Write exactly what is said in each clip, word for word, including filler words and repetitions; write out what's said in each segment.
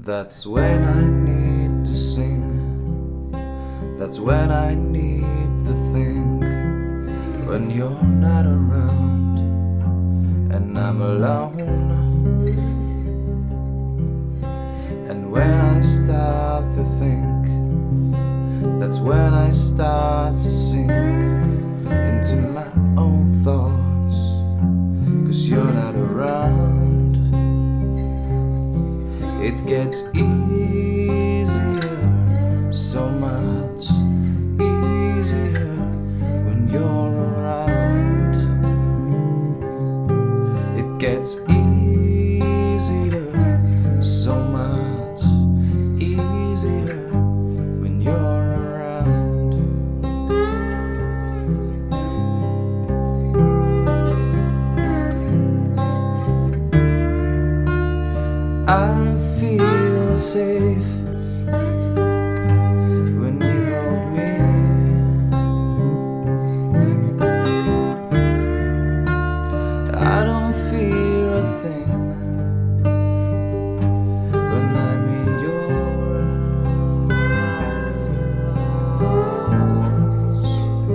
That's when I need to sing. That's when I need to think. When you're not around and I'm alone. And when I start to think, that's when I start to sink into my own thoughts. 'Cause you're not around. It gets easier, so much easier when you're around. It gets easier, so much easier when you're around. I feel safe when you hold me. I don't fear a thing when I'm in your arms.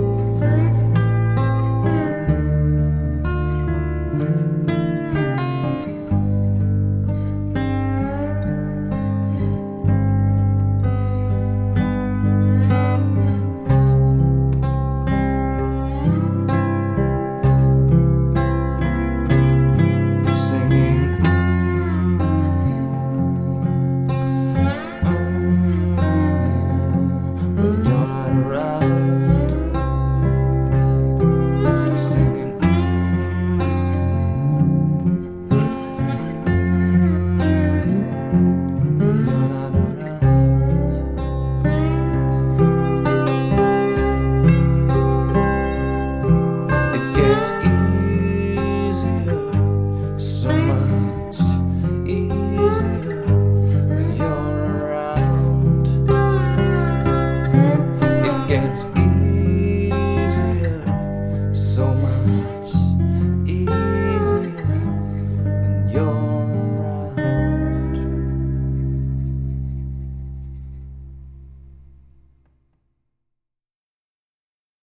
It's easier, so much easier when you're around. It gets easier, so much easier when you're